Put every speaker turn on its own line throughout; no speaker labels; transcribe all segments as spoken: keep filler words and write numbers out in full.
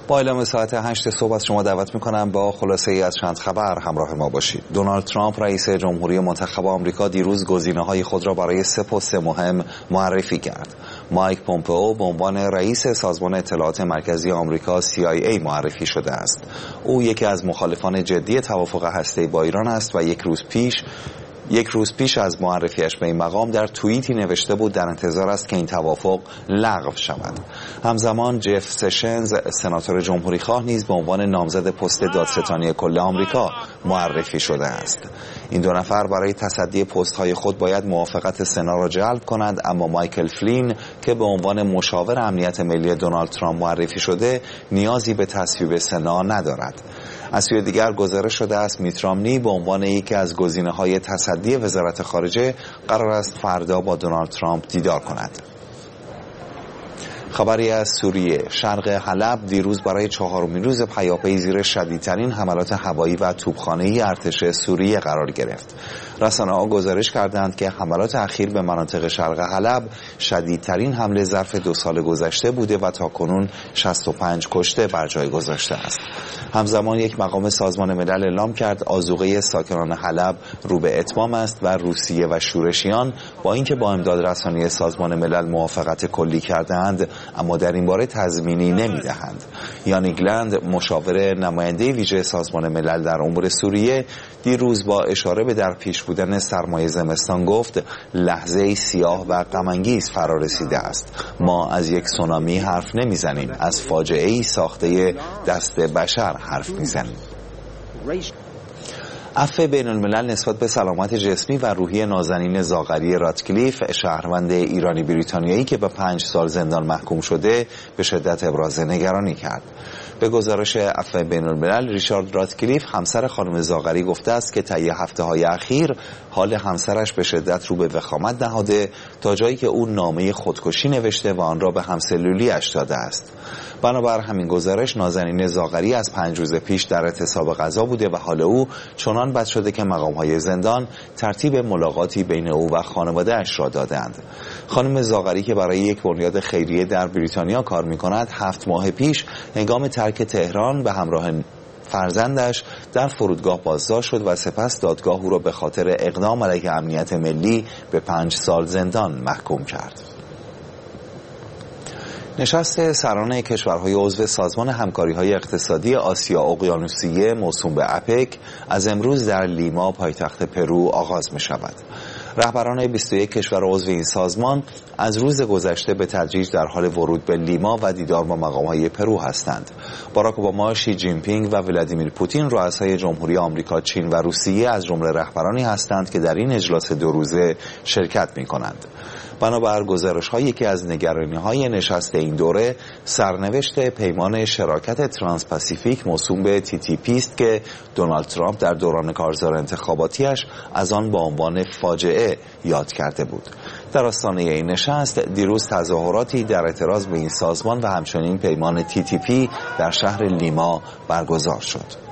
با اعلام ساعت هشت صبح از شما دعوت میکنم با خلاصه ای از چند خبر همراه ما باشید. دونالد ترامپ رئیس جمهوری منتخب آمریکا دیروز گزینه‌های خود را برای سه پست مهم معرفی کرد. مایک پومپئو به عنوان رئیس سازمان اطلاعات مرکزی آمریکا سی آی ای معرفی شده است. او یکی از مخالفان جدی توافق هسته‌ای با ایران است و یک روز پیش یک روز پیش از معرفیش به این مقام در توییتی نوشته بود در انتظار است که این توافق لغو شود. همزمان جف سشنز سناتور جمهوری خواه نیز به عنوان نامزد پست دادستانی کل آمریکا معرفی شده است. این دو نفر برای تصدی پست‌های خود باید موافقت سنا را جلب کنند، اما مایکل فلین که به عنوان مشاور امنیت ملی دونالد ترامپ معرفی شده نیازی به تصویب سنا ندارد. از سوی دیگر گزارش شده است میت رامنی به عنوان یکی از گزینه‌های تصدی وزارت خارجه قرار است فردا با دونالد ترامپ دیدار کند. خبری از سوریه. شرق حلب دیروز برای چهارمین روز پیاپی زیر شدیدترین حملات هوایی و توپخانه‌ای ارتش سوریه قرار گرفت. رسانه‌ها گزارش کردند که حملات اخیر به مناطق شرق حلب شدیدترین حمله ظرف دو سال گذشته بوده و تاکنون شصت و پنج کشته بر جای گذاشته است. همزمان یک مقام سازمان ملل اعلام کرد آذوقه ساکنان حلب رو به اتمام است و روسیه و شورشیان با اینکه با امداد رسانی سازمان ملل موافقت کلی کردند اما در این باره تضمینی نمی‌دهند. یانی گلند مشاور نماینده ویژه سازمان ملل در امور سوریه دیروز با اشاره به در پیش بودن سرمای زمستان گفت لحظه سیاه و غم‌انگیز فرا رسیده است. ما از یک سونامی حرف نمیزنیم، از فاجعه‌ای ساخته دست بشر حرف میزنیم. عفو بین الملل نسبت به سلامت جسمی و روحی نازنین زاغری راتکلیف، شهروند ایرانی بریتانیایی که به پنج سال زندان محکوم شده، به شدت ابراز نگرانی کرد. به گزارش عفو بین الملل، ریچارد راتکلیف همسر خانم زاغری گفته است که طی هفته‌های اخیر حال همسرش به شدت رو به وخامت نهاده تا جایی که او نامه خودکشی نوشته و آن را به همسلولی‌اش داده است. بنابر همین گزارش نازنین زاغری از پنج روز پیش در اعتصاب غذا بوده و حال او چنان بد شده که مقام‌های زندان ترتیب ملاقاتی بین او و خانواده‌اش را دادند. خانم زاغری که برای یک بنیاد خیریه در بریتانیا کار می‌کند، هفت ماه پیش هنگام ترک تهران به همراه فرزندش در فرودگاه بازداشت شد و سپس دادگاه او را به خاطر اقدام علیه امنیت ملی به پنج سال زندان محکوم کرد. نشست سران کشورهای عضو سازمان همکاری‌های اقتصادی آسیا اقیانوسیه موسوم به اپک از امروز در لیما پایتخت پرو آغاز می‌شود. رهبران بیست و یک کشور عضو این سازمان از روز گذشته به تدریج در حال ورود به لیما و دیدار با مقام‌های پرو هستند. باراک اوباما، شی جین پینگ و ولادیمیر پوتین رؤسای جمهوری آمریکا، چین و روسیه از جمله رهبرانی هستند که در این اجلاس دو روزه شرکت می‌کنند. بنابر گزارش‌هایی که از نگرانی‌های نشست این دوره، سرنوشت پیمان شراکت ترانس پاسیفیک موسوم به تی تی پی است که دونالد ترامپ در دوران کارزار انتخاباتیش از آن با عنوان فاجعه یاد کرده بود. در آستانه این نشست دیروز تظاهراتی در اعتراض به این سازمان و همچنین پیمان تی تی پی در شهر لیما برگزار شد.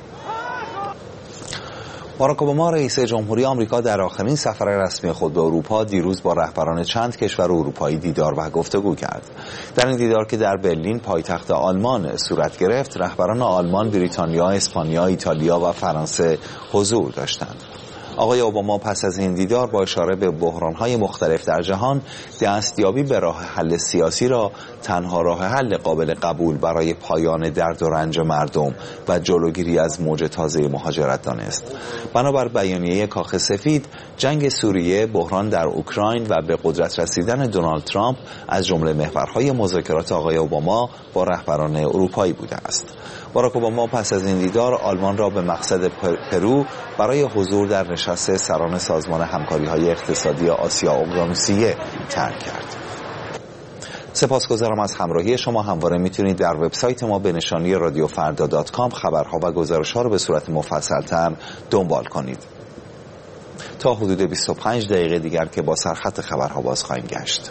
باراک اوباما رئیس جمهوری آمریکا در آخرین سفر رسمی خود به اروپا دیروز با رهبران چند کشور اروپایی دیدار و گفتگو کرد. در این دیدار که در برلین پایتخت آلمان صورت گرفت، رهبران آلمان، بریتانیا، اسپانیا، ایتالیا و فرانسه حضور داشتند. آقای اوباما پس از این دیدار با اشاره به بحران‌های مختلف در جهان، دستیابی به راه حل سیاسی را تنها راه حل قابل قبول برای پایان درد و رنج مردم و جلوگیری از موج تازه مهاجرت دانست. بنابر بیانیه کاخ سفید، جنگ سوریه، بحران در اوکراین و به قدرت رسیدن دونالد ترامپ از جمله محورهای مذاکرات آقای اوباما با رهبران اروپایی بوده است. باراک اوباما پس از این دیدار آلمان را به مقصد پرو برای حضور در نشست سران سازمان همکاری‌های اقتصادی آسیا اقیانوسیه ترک کرد. سپاسگزارم از همراهی شما. همواره میتونید در وبسایت ما به نشانی رادیو فردا دات کام خبرها و گزارش‌ها رو به صورت مفصل‌تر دنبال کنید. تا حدود بیست و پنج دقیقه دیگر که با سرخط خبرها باز خواهیم گشت.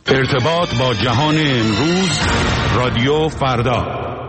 ارتباط با جهان امروز، رادیو فردا.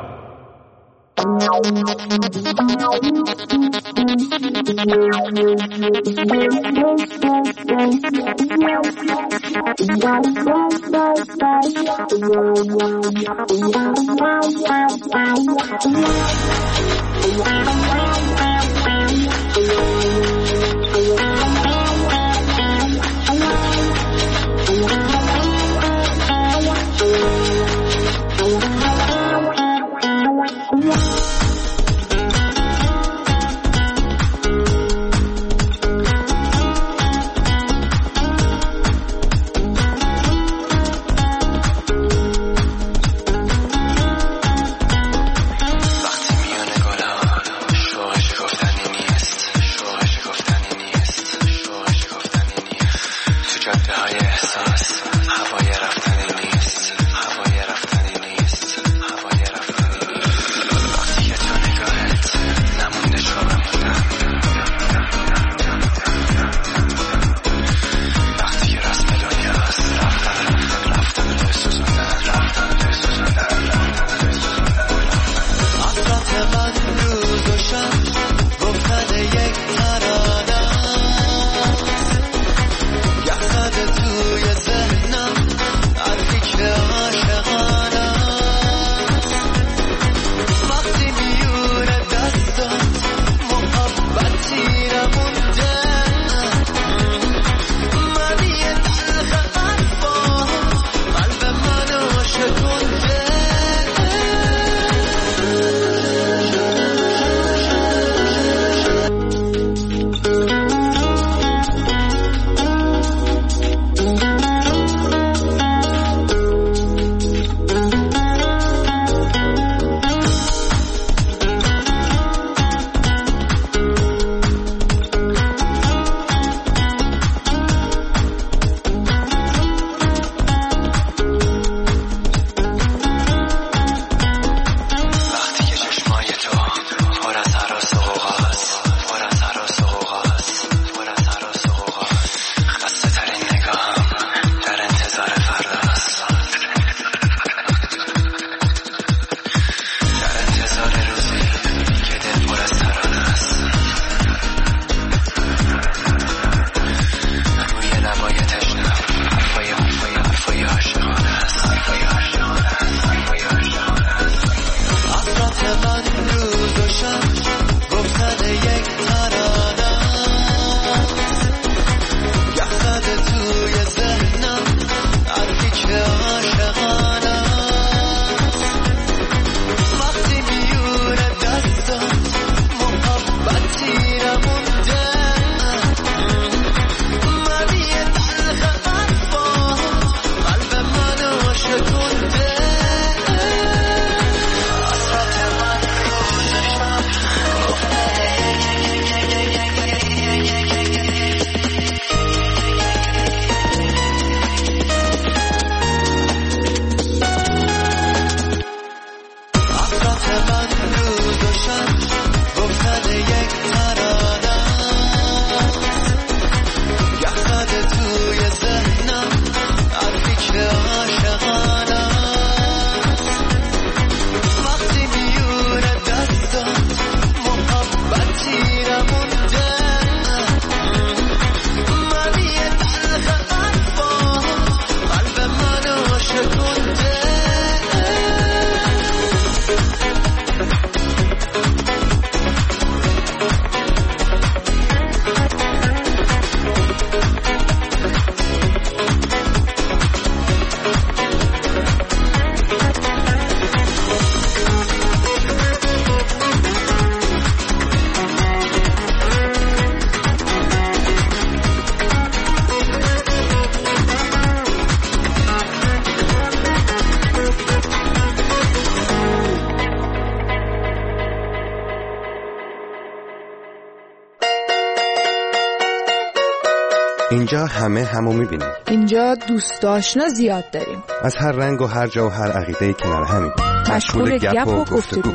اینجا همه همو میبینیم.
اینجا دوست آشنا زیاد داریم.
از هر رنگ و هر جا و هر عقیده‌ای کنار همیم.
مشغول گپ و گفتگو.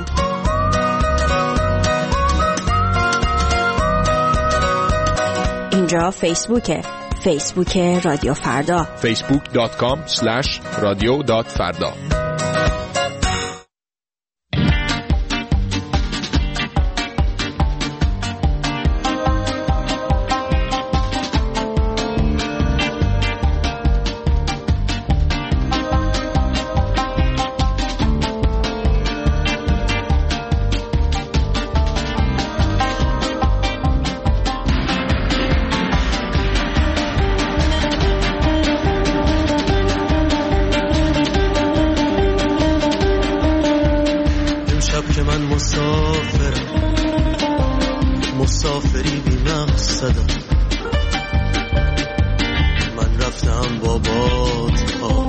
اینجا فیسبوکه. فیسبوک رادیو فردا
فیسبوک دات کام اسلش رادیو دات فردا.
مسافری بی مقصدم، من رفتم با بادها،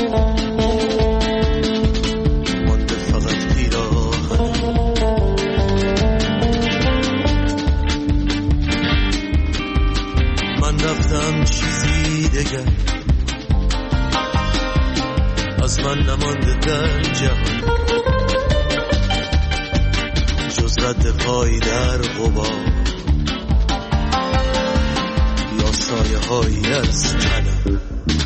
مانده فقط پیراهنم. من رفتم چیزی دگر از من نمانده در جهان، جز رد پای در غبار یا سایه هایی از تنم.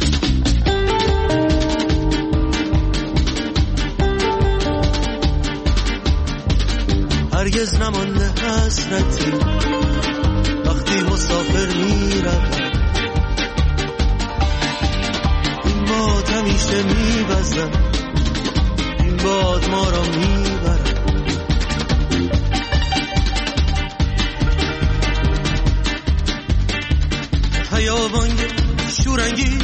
هرگز نمانده حسرتی وقتی مسافر می روم، این باد همیشه می وزد، این باد ما را می برد. خیابان شورانگیز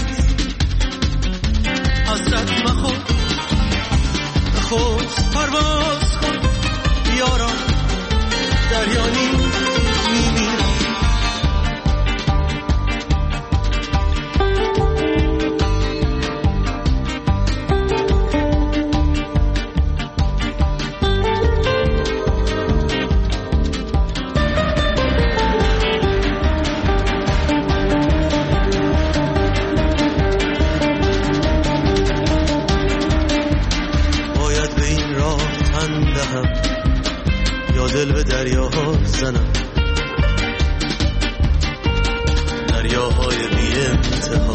حسرت مخور، خود پرواز کن بیارم دریانی میمیرم. دل به دریاها زنم، دریاهای بی انتها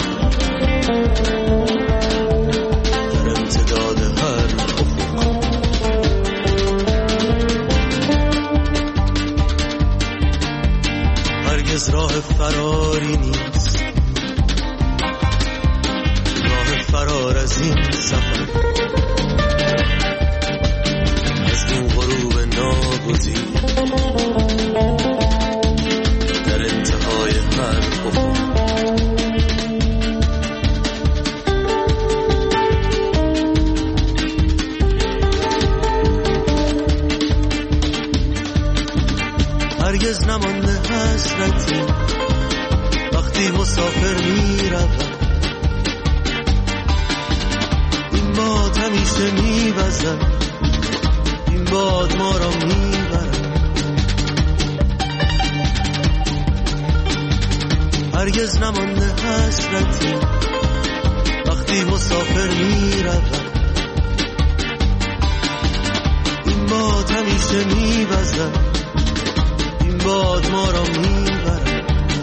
در امتداد هر افق. هرگز راه فراری نیست، راه فرار از این سفر، از اون غروب ناگزیر در انتهای هر افق. هرگز نمانده حسرتی وقتی مسافر می روم، این باد همیشه می وزد، این باد ما را می برد. هرگز نمانده حسرتی وقتی مسافر می روم، این باد همیشه می وزد، این باد ما را می برد.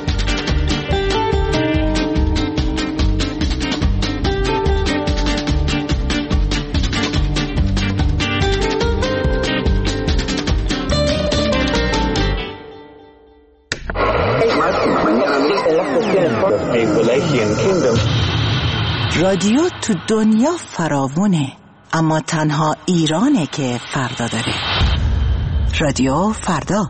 رادیو تو دنیا فراوونه، اما تنها ایرانه که فردا داره. رادیو فردا.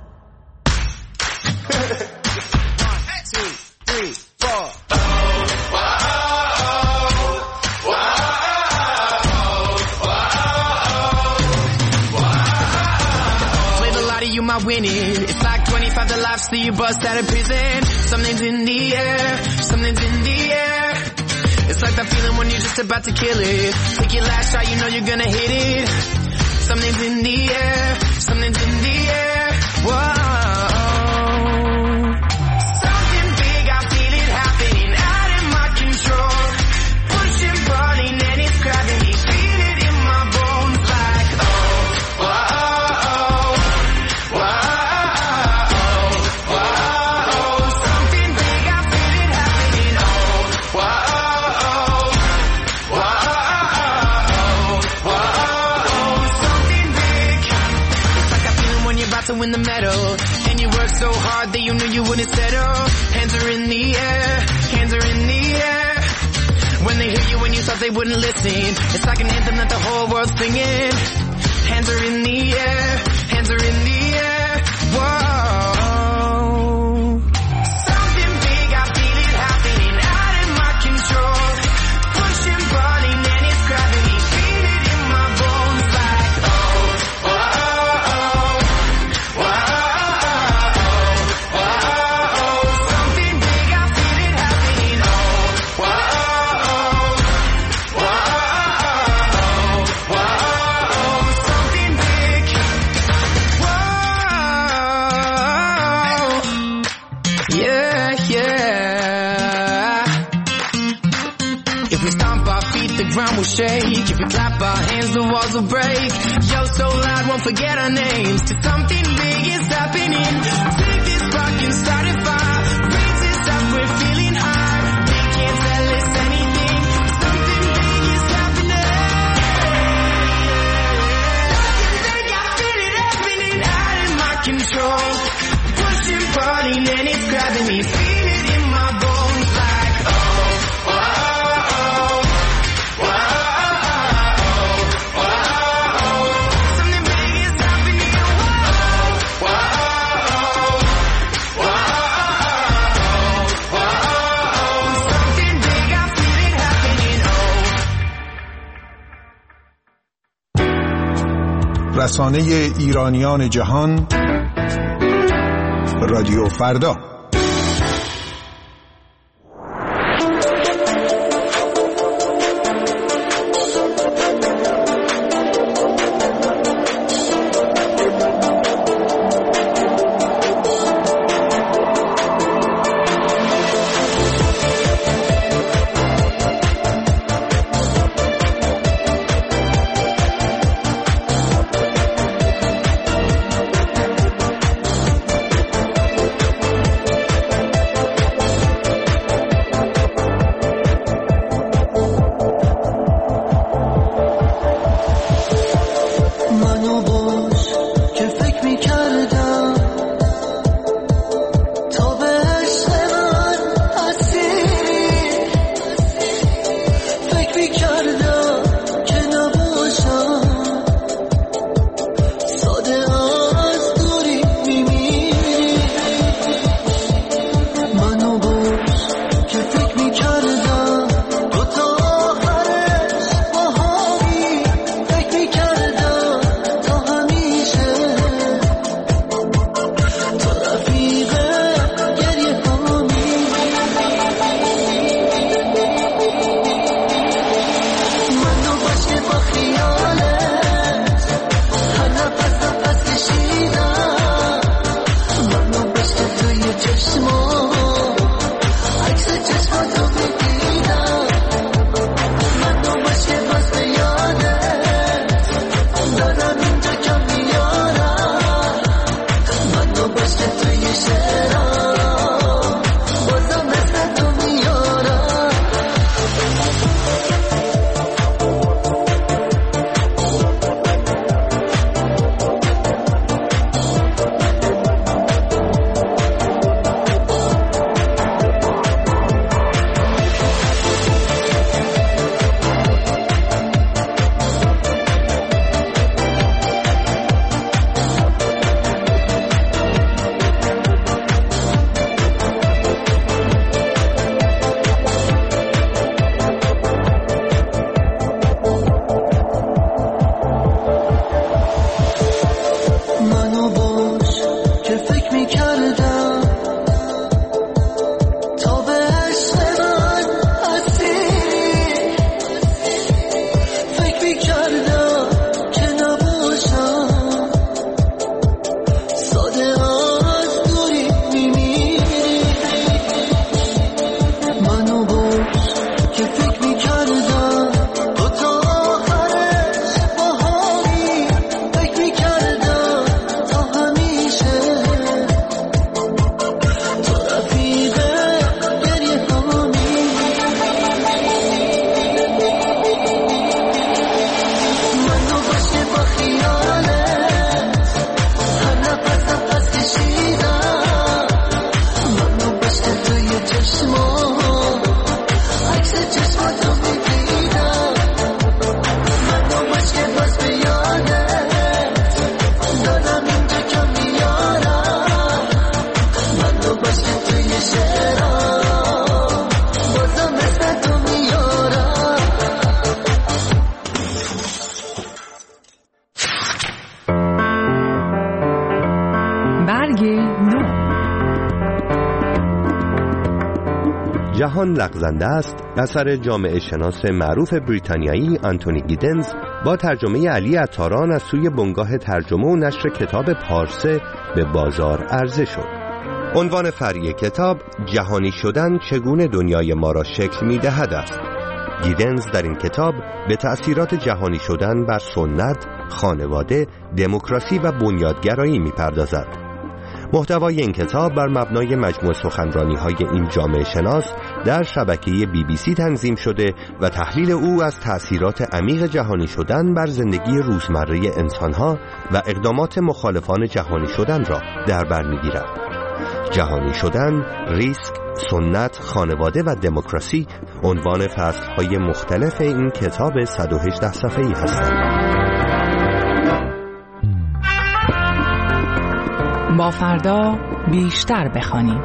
Winning. It's like twenty-five the lives that you bust out of prison. Something's in the air, something's in the air. It's like that feeling when you're just about to kill it. Take your last shot, you know you're gonna hit it. Something's in the air, something's in the air. Whoa. Something big, I feel it happening out of my control. Pushing, pulling, and it's grabbing me. Feel it in my bones like oh, whoa. Something big, I feel it happening. to win the medal. And you work so hard that you knew you wouldn't settle. Hands are in the air, hands are in the air. When they hear you when you thought they wouldn't listen, it's like an anthem that the whole world's singing. Hands are in the air, hands are in the air. Whoa. Something big, I feel it happening out of my control. Pushing, pulling, and it's grabbing me. Feel it in my bones like oh, oh, oh, oh, oh, oh. Something big, I feel it happening. Oh, oh, oh, oh, oh, oh. Something big. Whoa. Yeah, yeah. If we stomp our feet, the ground will shake. If we clap our hands, the walls will break. Yo, so loud, won't forget our names. 'Cause something big is happening. Take this rock and start a fire. Raise us up, we're feeling high. They can't tell us anything. Something big is happening. Something big, I feel it happening out of my control. Pushing, pulling, and it's grabbing me. Feel it in my bones like oh, oh, oh, oh, oh, oh. Something big is happening. Whoa, whoa, whoa, whoa. Something big, I feel it happening. Oh.
رسانه ایرانیان جهان، رادیو فردا.
جهان لغزنده است اثر جامعه شناس معروف بریتانیایی آنتونی گیدنز با ترجمه علی عطاران از سوی بنگاه ترجمه و نشر کتاب پارسه به بازار عرضه شد. عنوان فرعی کتاب جهانی شدن چگونه دنیای ما را شکل می‌دهد است. گیدنز در این کتاب به تأثیرات جهانی شدن بر سنت، خانواده، دموکراسی و بنیادگرایی می‌پردازد. محتوای این کتاب بر مبنای مجموع سخنرانی‌های این جامعه شناس در شبکه بی بی سی تنظیم شده و تحلیل او از تأثیرات عمیق جهانی شدن بر زندگی روزمره انسان‌ها و اقدامات مخالفان جهانی شدن را در بر می‌گیرد. جهانی شدن، ریسک، سنت، خانواده و دموکراسی عنوان فصل‌های مختلف این کتاب صد و هجده صفحه‌ای هستند.
با فردا بیشتر بخوانیم.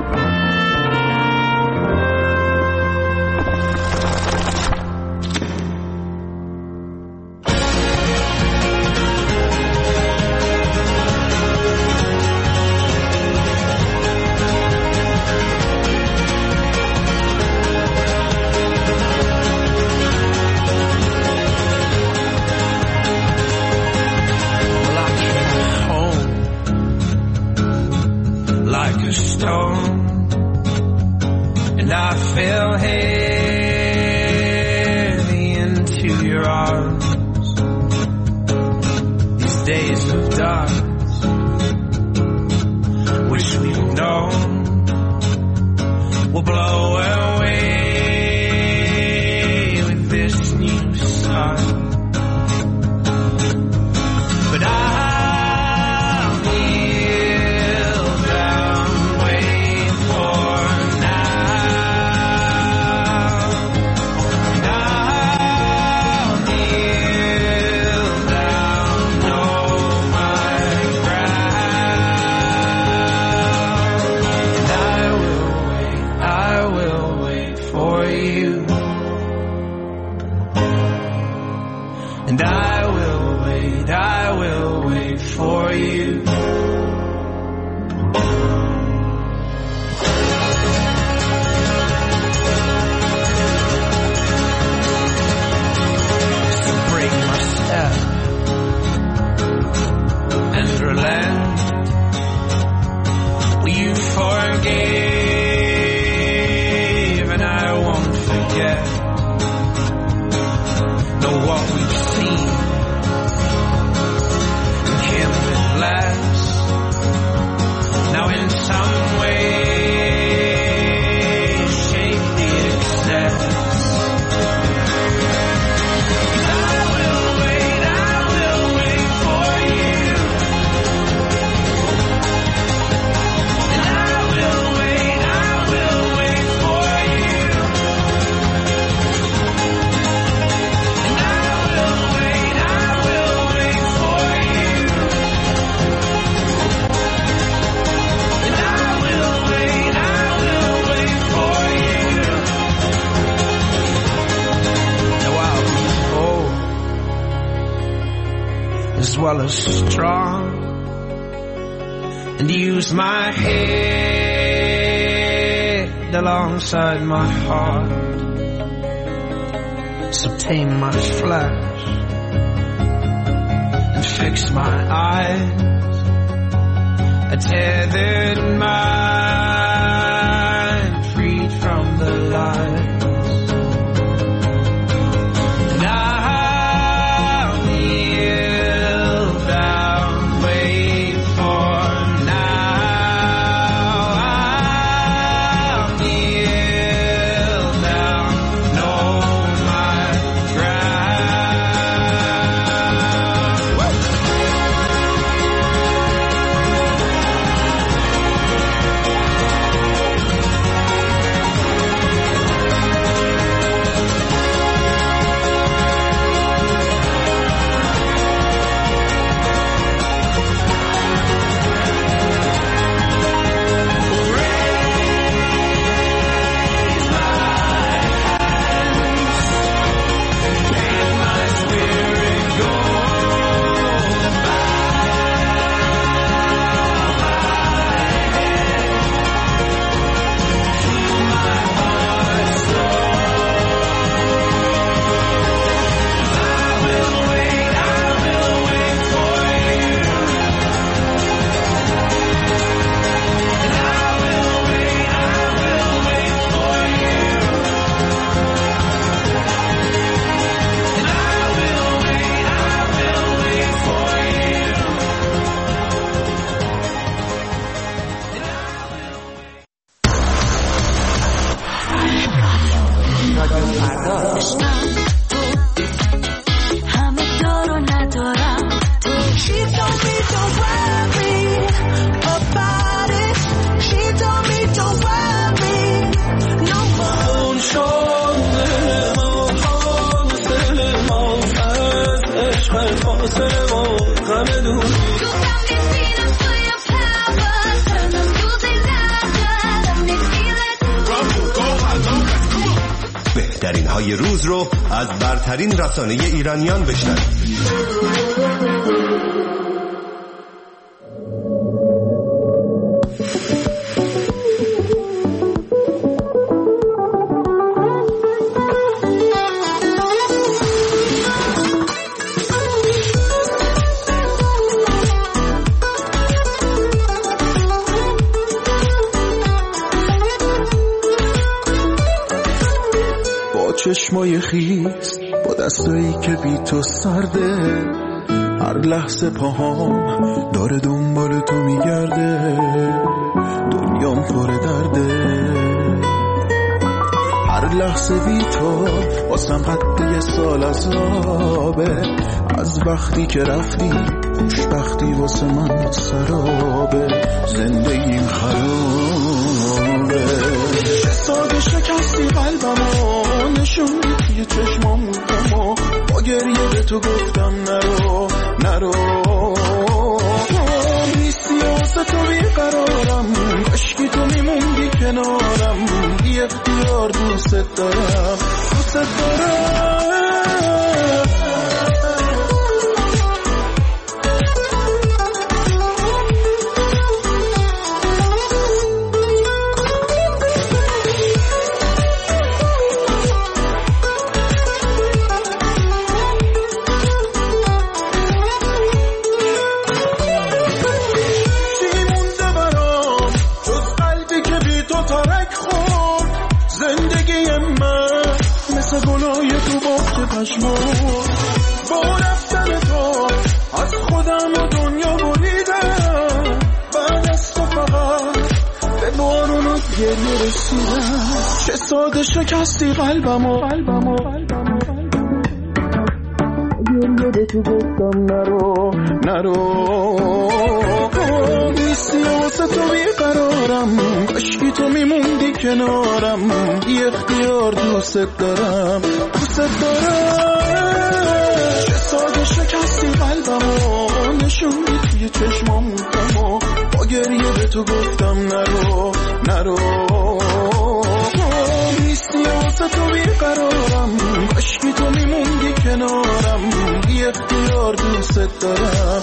Well as strong, and use my head alongside my heart, so tame my flesh and fix my eyes, a tethered mind freed from the light.
فردا.
همه دارو ندارم تو. She told me don't worry about it. She told me don't worry no more. شده ما فاصله ما از عشق فاصله ما غم دور.
بهترین های روز رو از برترین رسانه ایرانیان بشنوید.
چشمای خیس با دستایی که بی تو سرده، هر لحظه پاهام داره دنبال تو میگرده، دنیام پر درده، هر لحظه بی تو واسم قد یه سال عذابه، از وقتی که رفتی خوشبختی واسه من سرابه، زندگیم خرابه. ساده شکستی قلبمو نشون توی چشمام بودم و با گریه به تو گفتم نرو نرو، نیستی واسه تو بیقرارم، کاشکی تو میموندی کنارم، بی اختیار دوست دارم دوست دارم. با رفتن تو از خودم و دنیا بریدم، بعد از تو فقط به بارون و گریه رسیدم. چه ساده شکستی قلبمو گریه به تو گفتم نرو نرو، نیستی واسه تو بیقرارم، کاشکی تو میموندی کنارم، بی اختیار دوست دارم دوست دارم. چه ساده شکستی قلبمو نشوندی توی چشمام بودم و با گریه به تو گفتم نرو نرو، نیستی واسه تو بیقرارم، کاشکی تو میموندی کنارم، بی اختیار دوست دارم.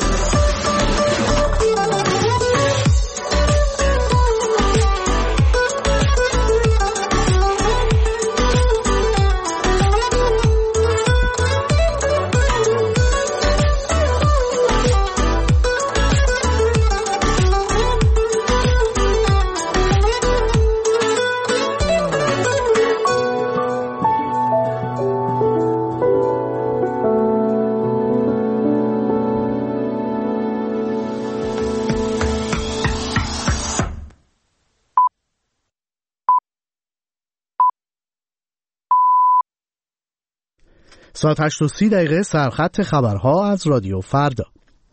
ساعت هشت و سی دقیقه سرخط خبرها از رادیو فردا.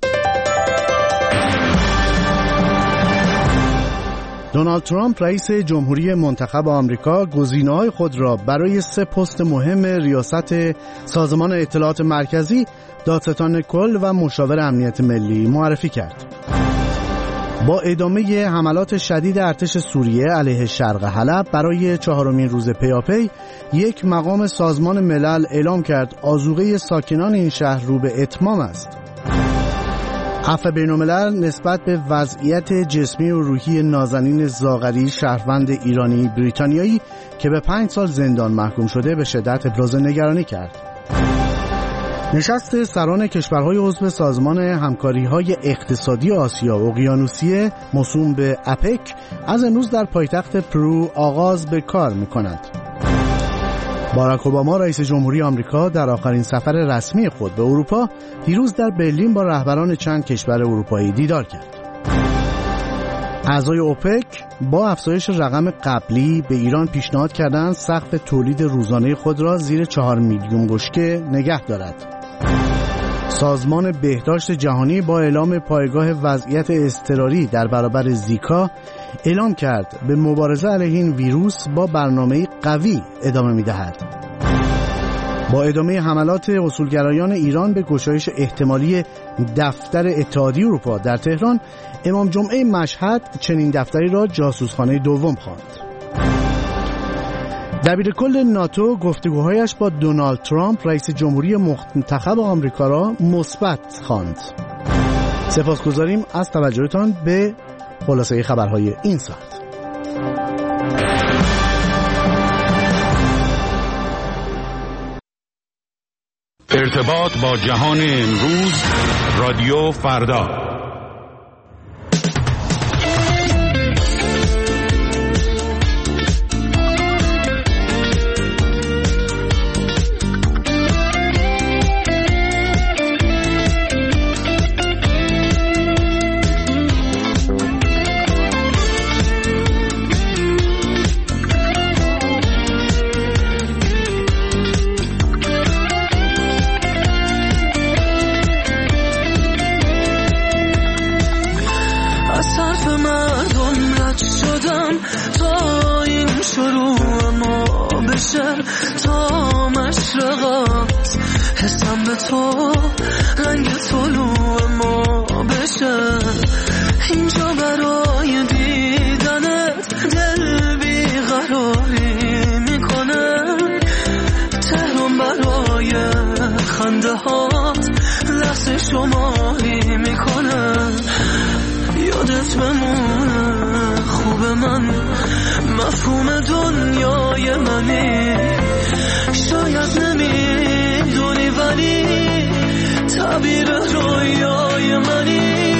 دونالد ترامپ رئیس جمهوری منتخب آمریکا گزینه‌های خود را برای سه پست مهم ریاست سازمان اطلاعات مرکزی، دادستان کل و مشاور امنیت ملی معرفی کرد. با ادامه حملات شدید ارتش سوریه علیه شرق حلب برای چهارمین روز پیاپی، یک مقام سازمان ملل اعلام کرد آذوقه ساکنان این شهر رو به اتمام است. عفو بین‌الملل نسبت به وضعیت جسمی و روحی نازنین زاغری، شهروند ایرانی بریتانیایی که به پنج سال زندان محکوم شده، به شدت ابراز نگرانی کرد. نشست سران کشورهای عضو سازمان همکاری‌های اقتصادی آسیا اقیانوسیه موسوم به اپک از امروز در پایتخت پرو آغاز به کار می‌کند. باراک اوباما رئیس جمهوری آمریکا در آخرین سفر رسمی خود به اروپا دیروز در برلین با رهبران چند کشور اروپایی دیدار کرد. اعضای اوپک با افزایش رقم قبلی به ایران پیشنهاد کردند سقف تولید روزانه خود را زیر چهار میلیون بشکه نگه دارد. سازمان بهداشت جهانی با اعلام پایگاه وضعیت اضطراری در برابر زیکا اعلام کرد به مبارزه علیه این ویروس با برنامه قوی ادامه می‌دهد. با ادامه حملات اصولگرایان ایران به گشایش احتمالی دفتر اتحادیه اروپا در تهران، امام جمعه مشهد چنین دفتری را جاسوسخانه دوم خواند. دبیر کل ناتو گفتگوهایش با دونالد ترامپ رئیس جمهوری منتخب آمریکا را مثبت خواند. سپاسگزاریم از توجهتان به خلاصه خبرهای این ساعت.
ارتباط با جهان امروز، رادیو فردا.
تا مشرقات حسم به تو رنگ طلوع ما بشه، اینجا برای دیدنت دل بیقراری میکنه، تهران برای خنده هات لحظه شماری میکنه، یادت بمونه خوب من مفهوم دنیای منی، شاید نمیدونی ولی تعبیر رویای منی،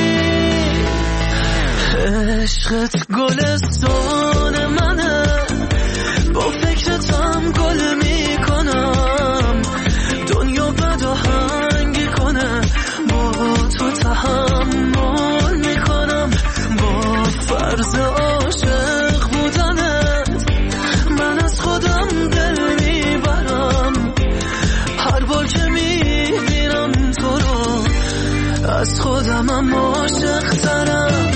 عشقت گلستان منه، با فکرتم گل میکنم، دنیا بد آهنگی کنه با تو تحمل میکنم، با فرض عاشق بودنت من از خودم دل میبرم، هر بار که میبینم تو رو از خودمم عاشق ترم.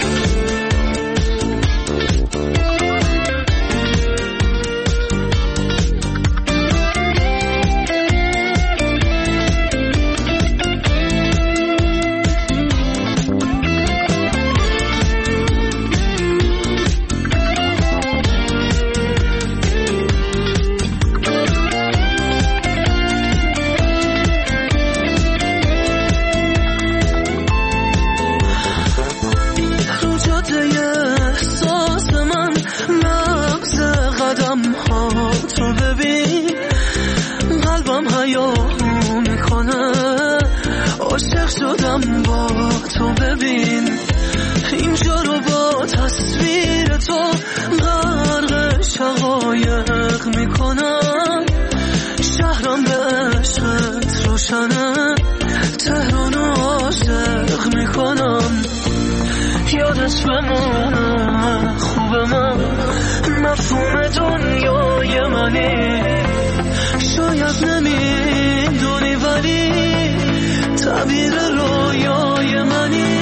عاشق شدم با تو، ببین اینجا رو با تصویر تو غرق شقایق میکنم، شهرم به عشقت روشنه، تهران عاشق میکنم، یادت بمونه خوب من مفهوم دنیای منی، شاید نمیدونی ولی تعبیر رویای منی،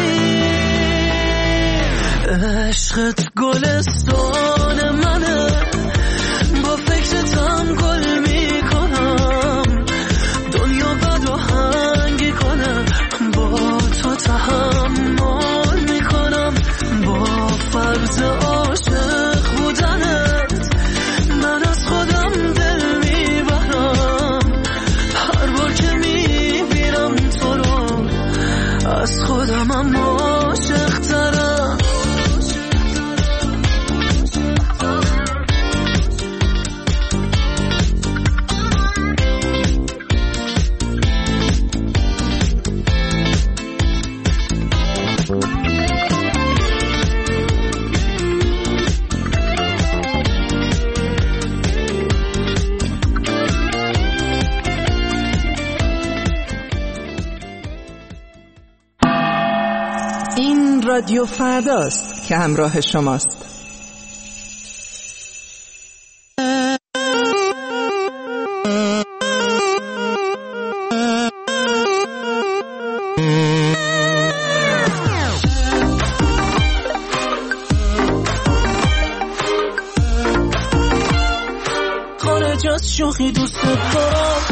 عشقت گلستان منه، با فکرتم گل میکنم، دنیا بد آهنگی کنه با تو تحمل میکنم، با فرض عاشق بودنت من از خودم دل میبرم، هر بار که میبینم تو رو از خودمم عاشق ترم.
رادیو فرداست
که همراه شماست.
خارج از شوخی دوست دارم،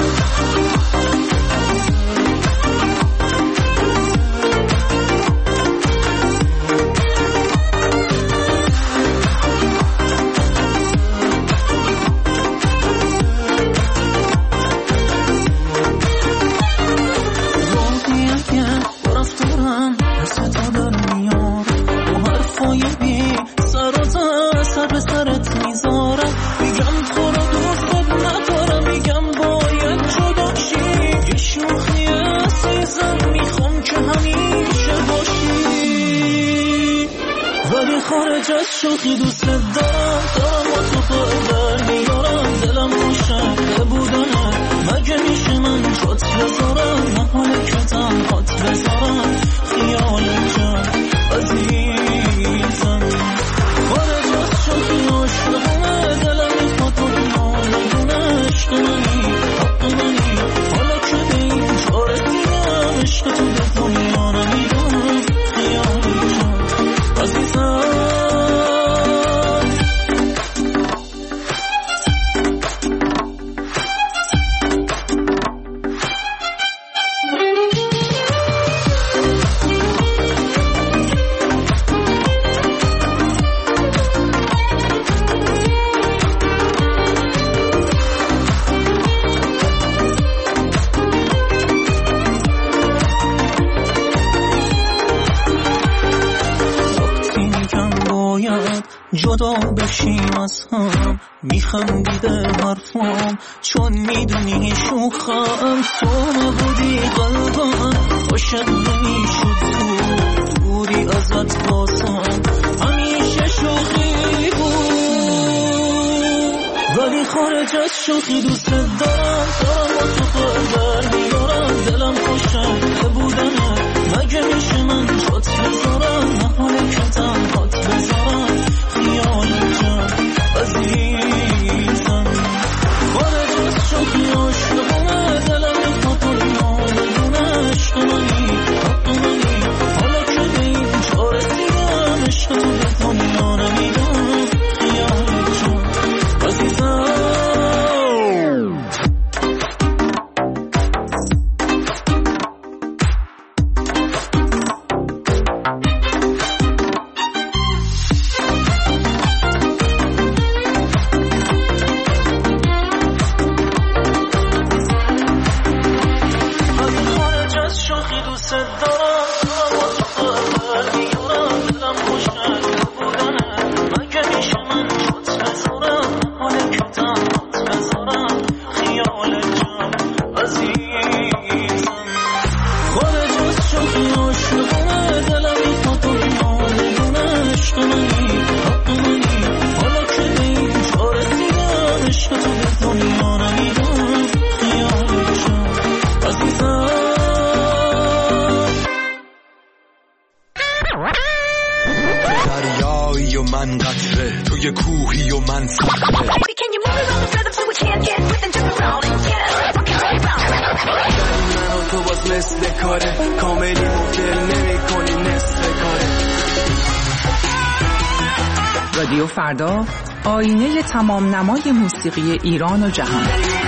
خارج از شوخی دوست دارم، دارم با تو خواهد در میارم، دلم خوشه بودنه، مگه میشه من جات بذارم، نه حاله که تنهات بذارم، خیال جان عزیزم. خارج از شوخی عاشقونه، دلم میخواد تو نگونه، عشق منی حق منی، حالا که به این جا رسیدم، عشق تو به دنیا نمیدونم، خیال جان عزیزم. جدا بشیم از هم، میخندیده حرفام چون میدونی شوخم، تو نبودی قلبم عاشق نمیشد، تو دوری ازت بازم همیشه شوخی بود. ولی خارج از شوخی دوست دارم، دارم با تو خواهد در میارم، دلم خوشه بودنه، مگه میشه من جات بذارم، نه حاله که تنهات بذارم، خیال جان عزیزم. خارج از شوخی عاشقونه، دلم میخواد تو نگونه، عشق منی حق منی، حالا که به این جا رسیدم، عشق تو به دنیا نمیدم، خیال جان عزیزم.
دریایی و من قطره، توی کوهی و من صخره، من و تو باز مثل کاره، کاملی ممکن نمی کنی نصف کاره.
رادیو فردا، آینه تمام نمای موسیقی ایران و جهان.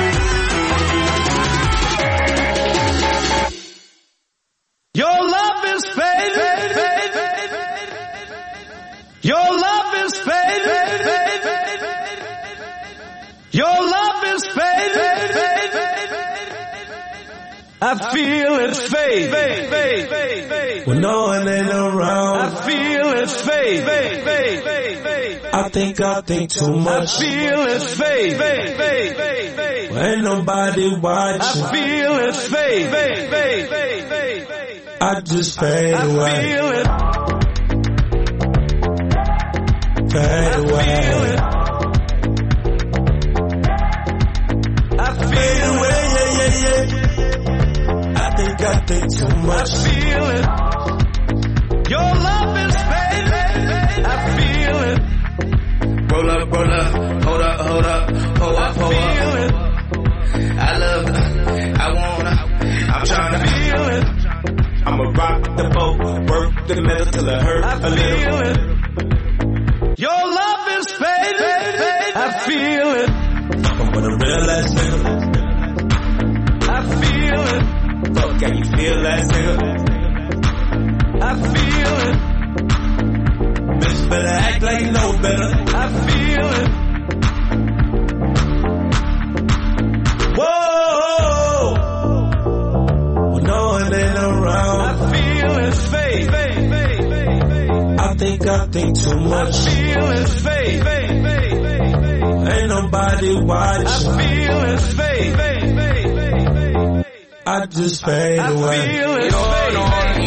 Your love is fading. Your love is fading. Your love is fading. I feel it fade. When no one ain't around, I feel it fade. I think I think too much. I feel it fade. When ain't nobody watching, I feel it fade. I just fade away. I feel it. Fade away. I feel it. Yeah, yeah, yeah. I think I think too much. I feel it. Your love is fading.
roll up, roll up, hold up, hold up, hold up, hold up. I love it, I wanna, I'm tryna feel it. I'ma rock the boat, work the metal till it hurt a little. It.
Your love is fading, I feel it.
Fucking with a real ass nigga.
I feel it.
Fuck, can you feel that nigga?
I feel it.
Bitch better act like you know better.
I feel it.
Whoa, when no one ain't around,
I feel it fade.
I think I think too much.
I feel it fade.
Ain't nobody watching.
I feel it fade.
I just fade
I
away.
I feel it
fade.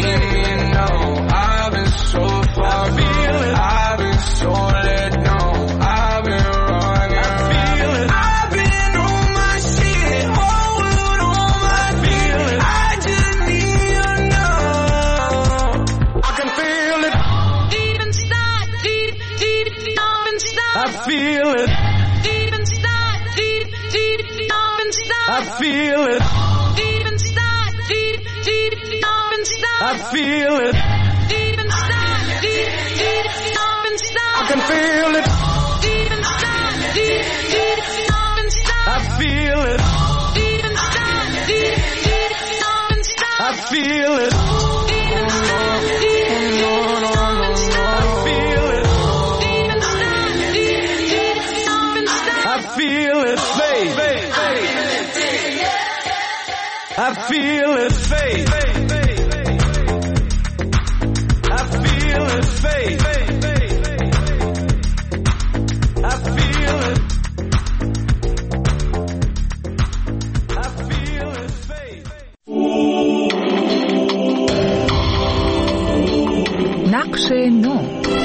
I've been so far. I feel it.
I've been so let go. I've been wrong.
I feel it.
I've been on my shit. Hold on my feeling. I just need to know. I can feel it.
Deep inside, deep, deep, deep inside.
I feel it.
Deep inside, deep, deep, deep inside.
I feel it.
Deep inside, deep, deep, deep inside.
I feel it.
Deep inside, deep, deep, deep inside.
I can feel it.
Deep inside, deep, deep, deep inside.
I feel it.
Deep inside, deep, deep, deep inside.
I feel it.
Deep inside, deep, deep, deep inside.
I feel it.
Deep inside, deep, deep, deep inside.
I feel it fade. I feel it fade. I feel it fade. I feel it. I feel it fade.
نقش نو.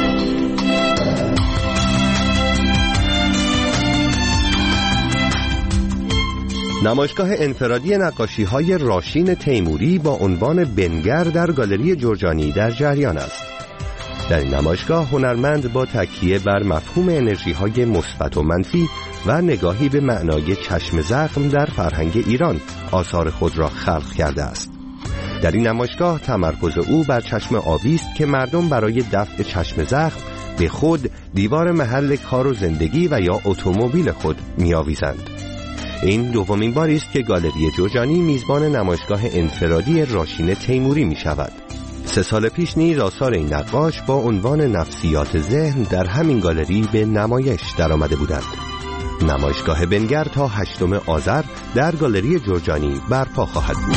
نمایشگاه انفرادی نقاشی‌های راشین تیموری با عنوان بنگر در گالری جرجانی در جریان است. در این نمایشگاه هنرمند با تکیه بر مفهوم انرژی‌های مثبت و منفی و نگاهی به معنای چشم زخم در فرهنگ ایران آثار خود را خلق کرده است. در این نمایشگاه تمرکز او بر چشم آبی است که مردم برای دفع چشم زخم به خود، دیوار محل کار و زندگی و یا اتومبیل خود می‌آویزند. این دومین باری است که گالری جرجانی میزبان نمایشگاه انفرادی راشین تیموری می شود. سه سال پیش نیز آثار این نقاش با عنوان نفسیات ذهن در همین گالری به نمایش درآمده بودند. نمایشگاه بنگر تا هشتم آذر در گالری جرجانی برپا خواهد بود.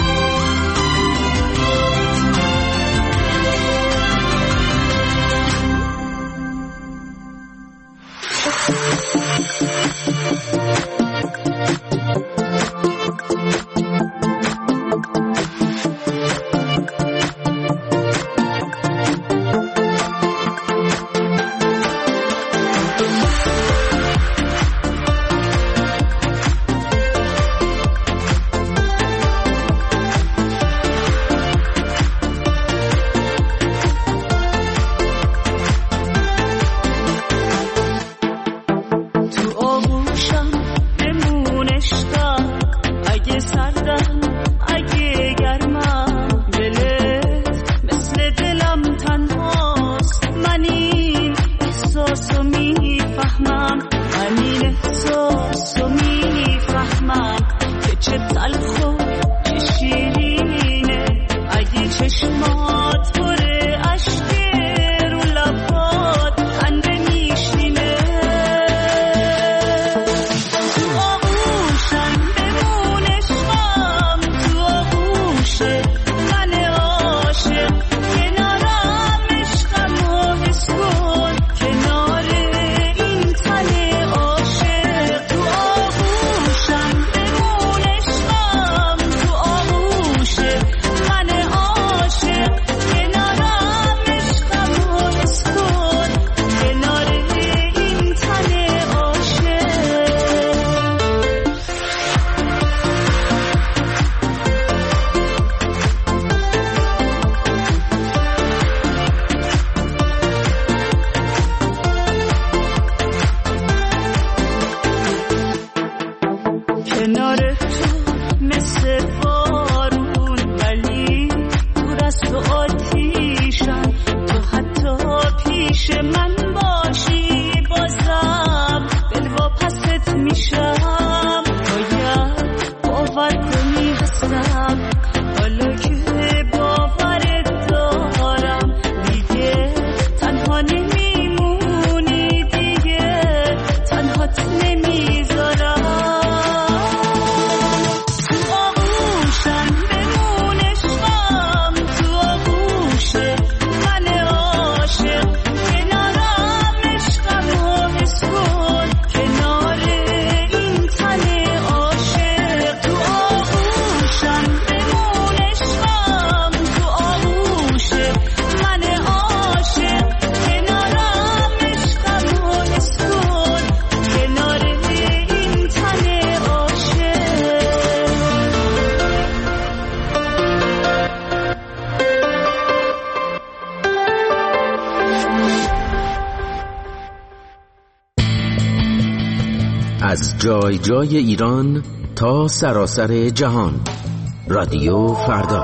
جای جای ایران تا سراسر جهان. رادیو فردا.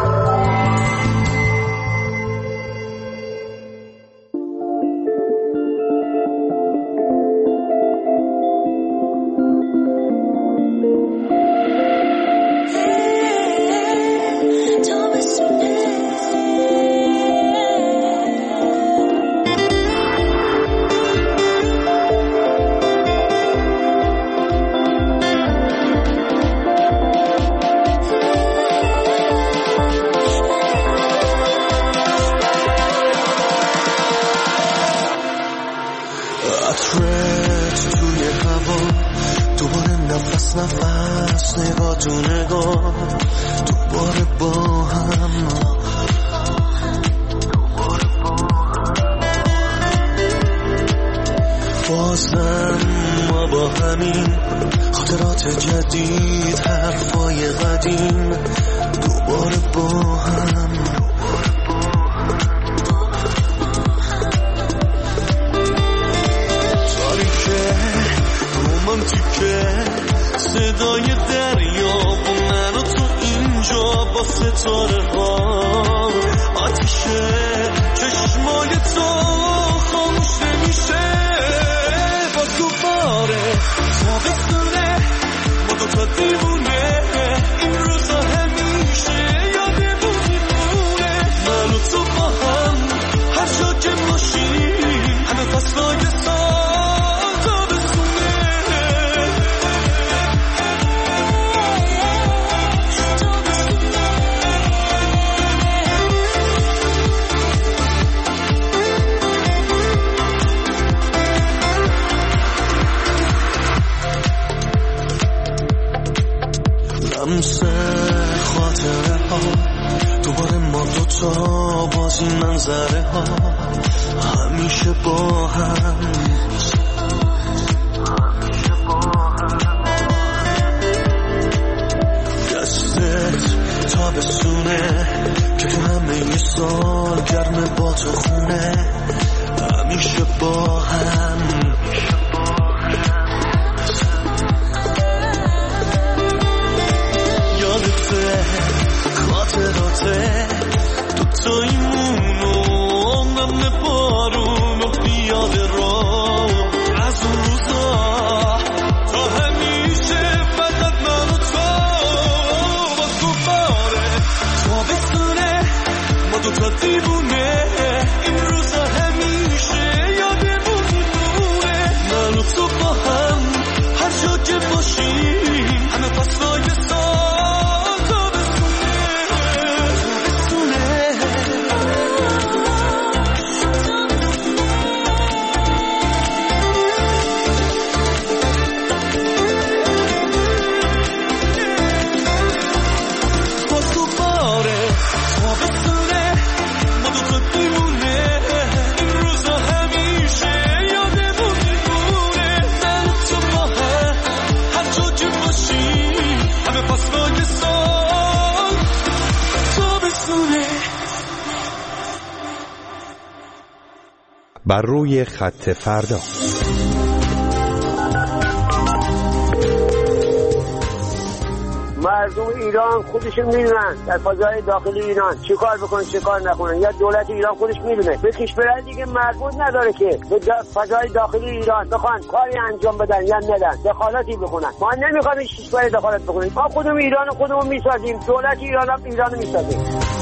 بر روی خط فردا.
مردم ایران خودشون میدونن در فضای داخلی ایران چی کار بکنن چی کار نکنن، یا دولت ایران خودش میدونه. به کشورهای دیگه مربوط نداره که به فضای داخلی ایران بخوان کاری انجام بدن یا ندن، دخالتی بکنن. ما نمیخوایم هیچ کشوری دخالت بکنیم. ما خودمون ایران خودمون میسازیم، دولت ایران هم ایران میسازیم.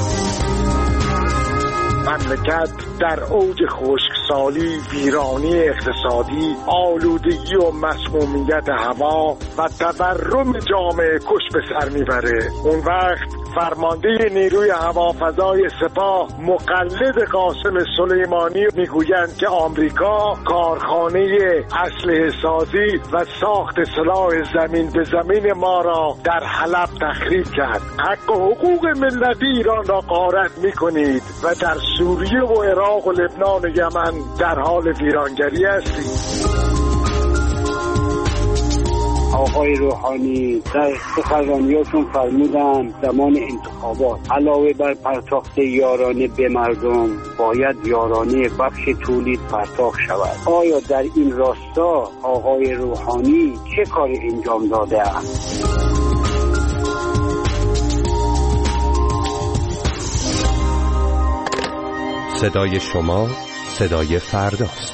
مملکت در اوج خشکسالی، ویرانی اقتصادی، آلودگی و مسمومیت هوا و تورم جامعه کش به سر میبره. اون وقت فرمانده نیروی هوافضای سپاه مقلد قاسم سلیمانی میگویند که آمریکا کارخانه اسلحه سازی و ساخت سلاح زمین به زمین ما را در حلب تخریب کرد. حق و حقوق ملت ایران را غارت میکنید و در سوریه و عراق و لبنان و یمن در حال ویرانگری هستید.
آقای روحانی در سخنرانیاتون فرمودن زمان انتخابات علاوه بر پرداخت یارانه به مردم باید یارانه بخش تولید پرداخت شود. آیا در این راستا آقای روحانی چه کاری انجام داده است؟
صدای شما صدای فرداست.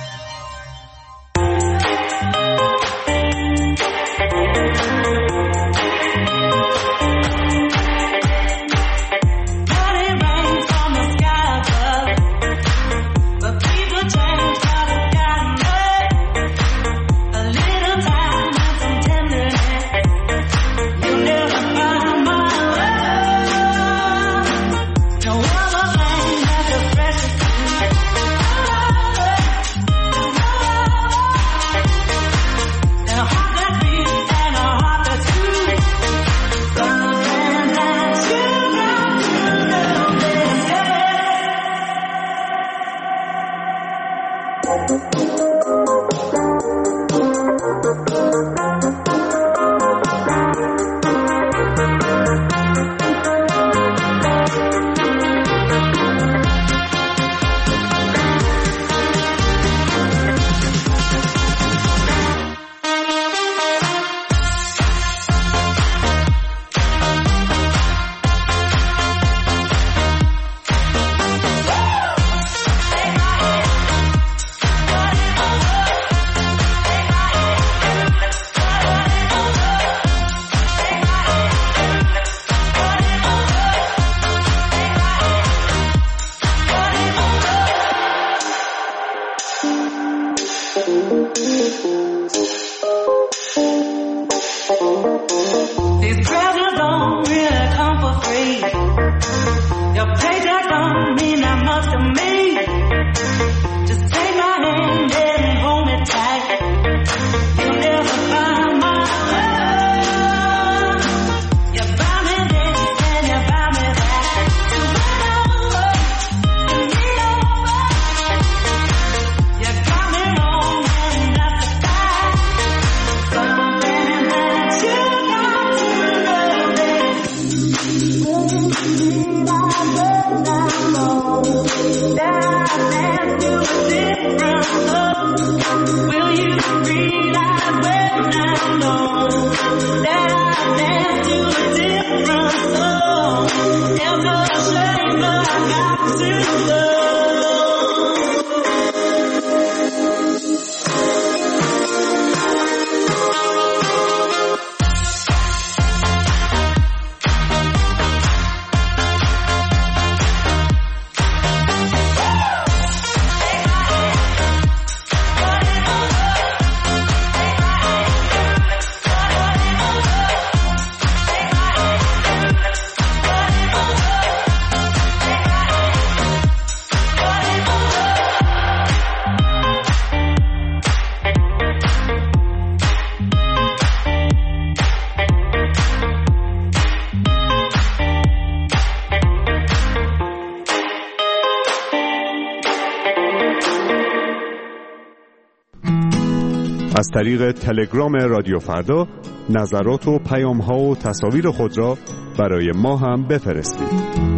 از طریق تلگرام رادیو فردا نظرات و پیام‌ها و تصاویر خود را برای ما هم بفرستید.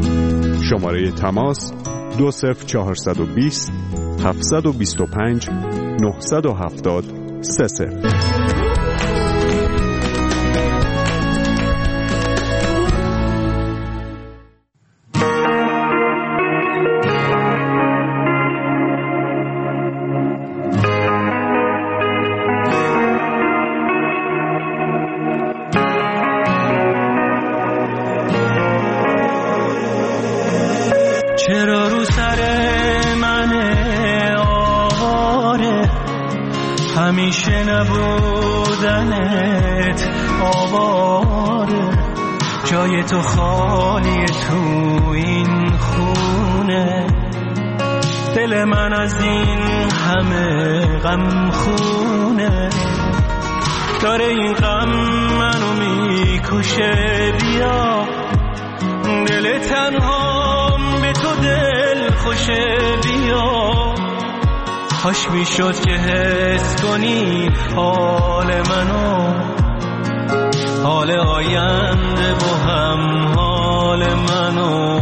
شماره تماس دو صفر چهارصد و بیست هفتصد و بیست و پنج نهصد و هفتاد سه صفر.
چرا رو سر من آواره همیشه نبودنت آواره جای تو خالی تو این خونه دل من از این همه غم خونه داره این غم منو میکشه بیا دل تنها به تو دل خوشه بیا کاش میشد که حس کنی حال منو، حال آینده با هم حال منو.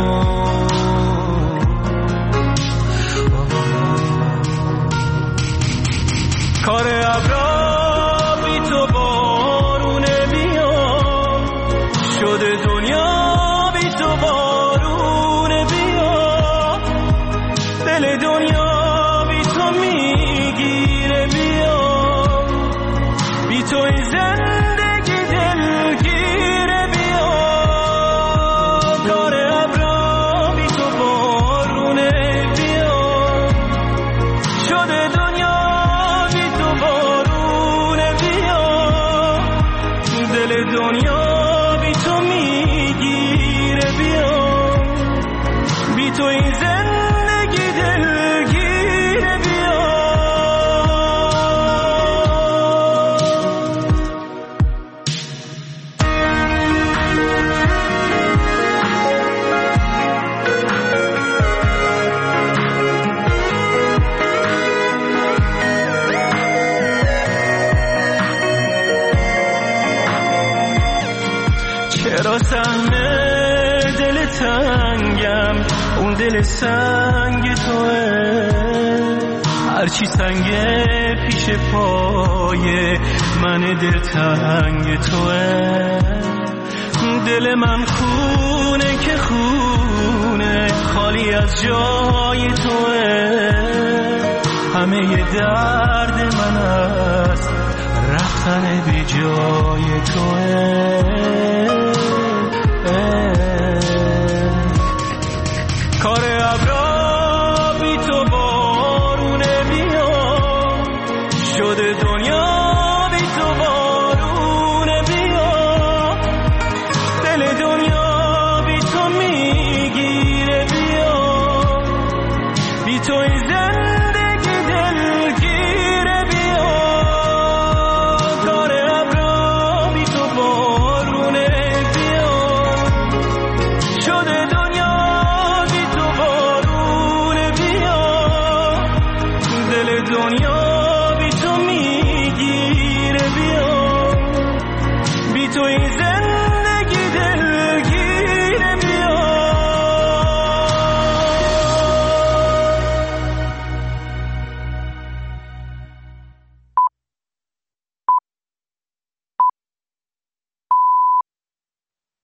کار ابرا بی تو بارونه بیام، شده دنیا بی تو بارونه بیام، دل دنیا بی تو میگیره بیام، بی تو این زندگی دلگیره بیام. کار ابرا بی تو بارونه بیام، شده دنیا دنیا بی تو میگیره بیام، بی تو این زندگی دلگیره بیام. چرا سهمه دل تنگم اون دل سنگ توه، هرچی سنگه پیش پای من دل تنگ توه. دل من خونه که خونه خالی از جای توه، همه ی درد من است رفتن بی جای توه.